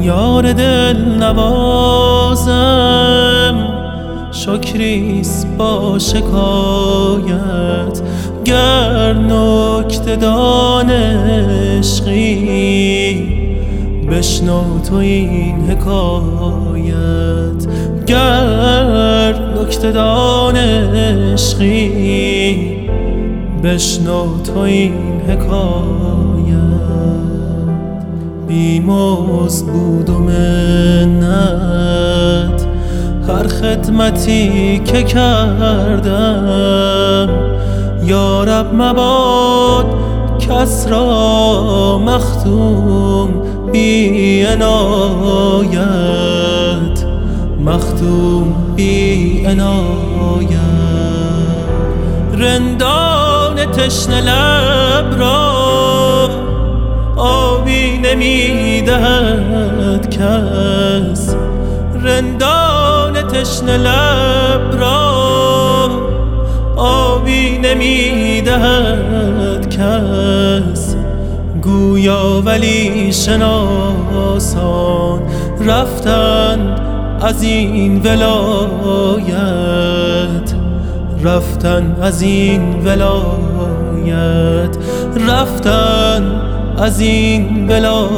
یار دل نوازم شکریست با شکایت، گر نکته دان عشقی بشنو تو این حکایت. گر نکته دان عشقی بشنو تو این حکایت. بی‌مزد بود و منت هر خدمتی که کردم، یا رب مباد کس را مختوم بی عنایت، مختوم بی عنایت. رندان تشنه لب را آبی نمیدهد کس، رندان تشنه لب را آبی نمیدهد کس. گویا ولی شناسان رفتند از این ولایت، رفتن از این ولایت، رفتن از این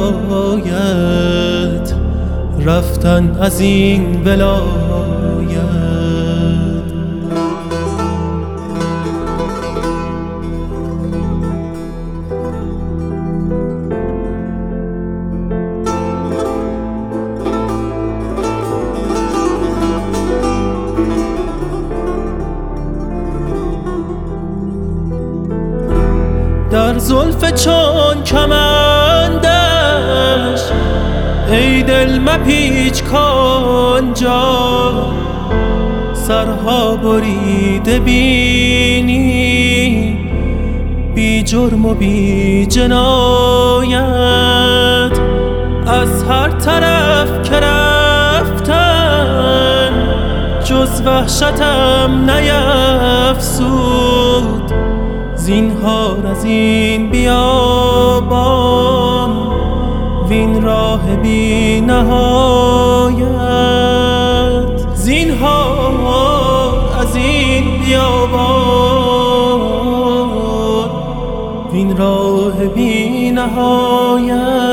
ولایت، رفتن از این ولایت. در زلف چون کمندش ای دل مپیچ کانجا، سرها بریده بینی بی جرم و بی جنایت. از هر طرف که رفتم جز وحشتم نیفزود، زینهار از این بیابان وین راه بی نهایت. زینهار از این بیابان وین راه بی نهایت.